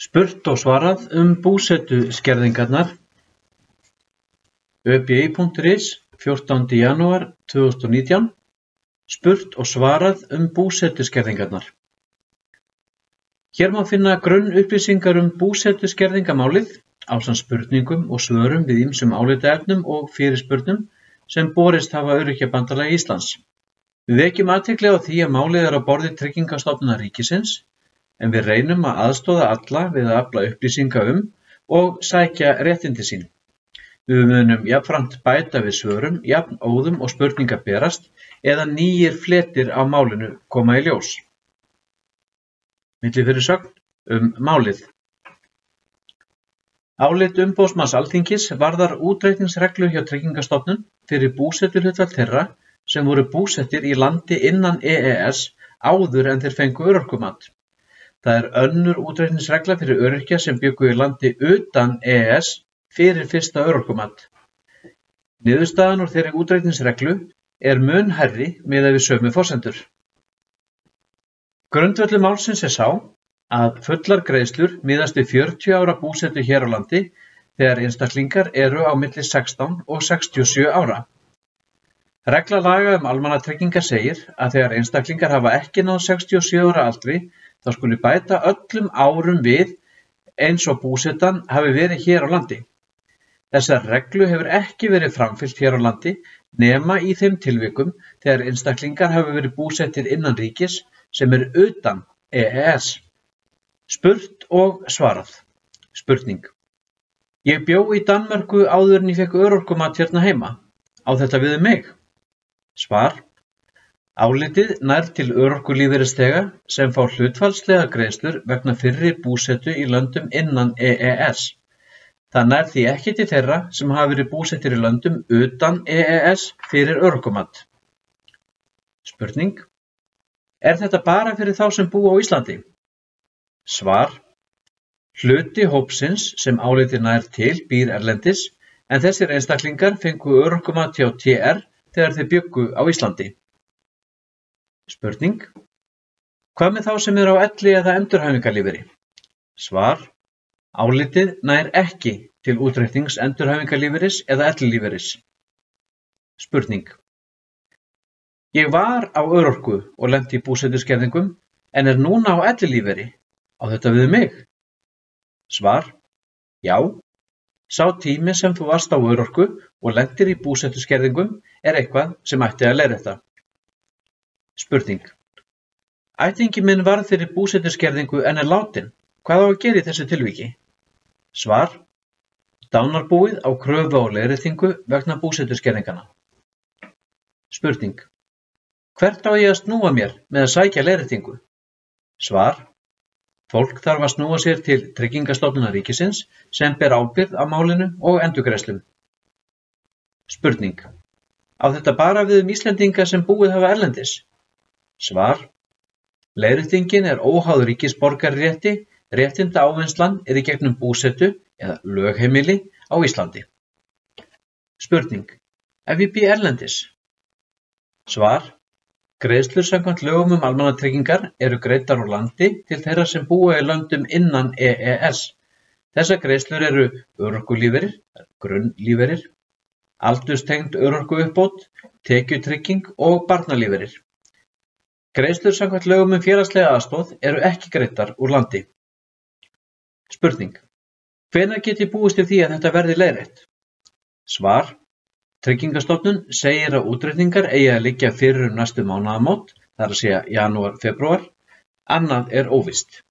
Spurt og svarað búsetuskerðingarnar. ÖBI.is 14. janúar 2019. Spurt og svarað búsetuskerðingarnar. Hér má finna grunnupplýsingar búsetuskerðingamálið ásamt spurningum og svörum við ýmsum álitaefnum og fyrirspurnum sem borist hafa Öryrkjabandalagi Íslands. Við vekjum athygli á því að málið á borði Tryggingastofnunar ríkisins, en við reynum að aðstoða alla við að afla upplýsinga og sækja réttindi sín. Við munum jafnframt bæta við svörum, jafnóðum og spurningar berast eða nýir fletir á málinu koma í ljós. Millifyrirsögn málið. Álit umboðsmanns Alþingis varðar útreikningsreglu hjá Tryggingastofnun fyrir búsetuhlutfall þeirra sem voru búsettir í landi innan EES áður en þeir fengu örorkumat. Það er önnur útreikningsregla fyrir öryrkja sem bjuggu í landi utan EES fyrir fyrsta örorkumat. Niðurstaðan úr þeirri útreikningsreglu er mun hærri miðað við sömu forsendur. Grundvöllur málsins er sá að fullar greiðslur miðast við 40 ára búsetu hér á landi þegar einstaklingar eru á milli 16 og 67 ára. Regla laga almannatryggingar segir að þegar einstaklingar hafa ekki náð 67 ára aldri þá skuli bæta öllum árum við eins og búsetan hafi verið hér á landi. Þessar reglu hefur ekki verið framfylgt hér á landi nema í þeim tilvikum þegar einstaklingar hafi verið búsettir innan ríkis sem er utan EES. Spurt og svarað. Spurning. Ég bjó í Danmörku áður en ég fékk örorkumat hérna heima. Á þetta við mig? Svar. Álitið nær til örorkulífeyrisþega sem fá hlutfallslega greiðslur vegna fyrri búsetu í löndum innan EES. Það nær því ekki til þeirra sem hafa verið búsettir í löndum utan EES fyrir örorkumat. Spurning. Er þetta bara fyrir þá sem búa á Íslandi? Svar. Hluti hópsins sem álitið nær til býr erlendis, en þessir einstaklingar fengu örorkumat hjá TR þegar þeir bjuggu á Íslandi. Spurning. Hvað með þá sem eru á elli eða endurhæfingarlífeyri? Svar. Álitið nær ekki til útreiknings endurhæfingarlífeyris eða ellilífeyris. Spurning. Ég var á örorku og lenti í búsetuskerðingum en er núna á ellilífeyri. Á þetta við mig? Svar. Já. Sá tími sem þú varst á örorku og lentir í búsetuskerðingum er eitthvað sem ætti að leiðrétta. Spurning. Ættingi minn varð fyrir búsetuskerðingu en er látinn. Hvað á að gera í þessu tilviki? Svar. Dánarbúið á kröfu á leiðréttingu vegna búsetuskerðingana. Spurning. Hvert á ég að snúa mér með að sækja leiðréttingu? Svar. Fólk þarf að snúa sér til Tryggingastofnunar ríkisins sem ber ábyrgð á málinu og endurgreiðslum. Spurning. Á þetta bara við Íslendinga sem búið hafa erlendis? Svar. Leiðréttingin er óháð ríkisborgararétti, réttinda ávinnslan er í gegnum búsetu eða lögheimili á Íslandi. Spurning. Ef ég bý erlendis? Svar. Greiðslur samkvæmt lögum almannatryggingar eru greiddar úr landi til þeirra sem búa í löndum innan EES. Þessar greiðslur eru örorkulífeyrir, grunnlífeyrir, aldurstengd örorkuuppbót, tekjutrygging og barnalífeyrir. Greiðslur samkvæmt lögum félagslega aðstoð eru ekki greiddar úr landi. Spurning. Hvenær get ég búist við því að þetta verði leiðrétt? Svar. Tryggingastofnun segir að útreikningar eigi að liggja fyrir næstu mánaðamót, það er að segja janúar, febrúar. Annað er óvíst.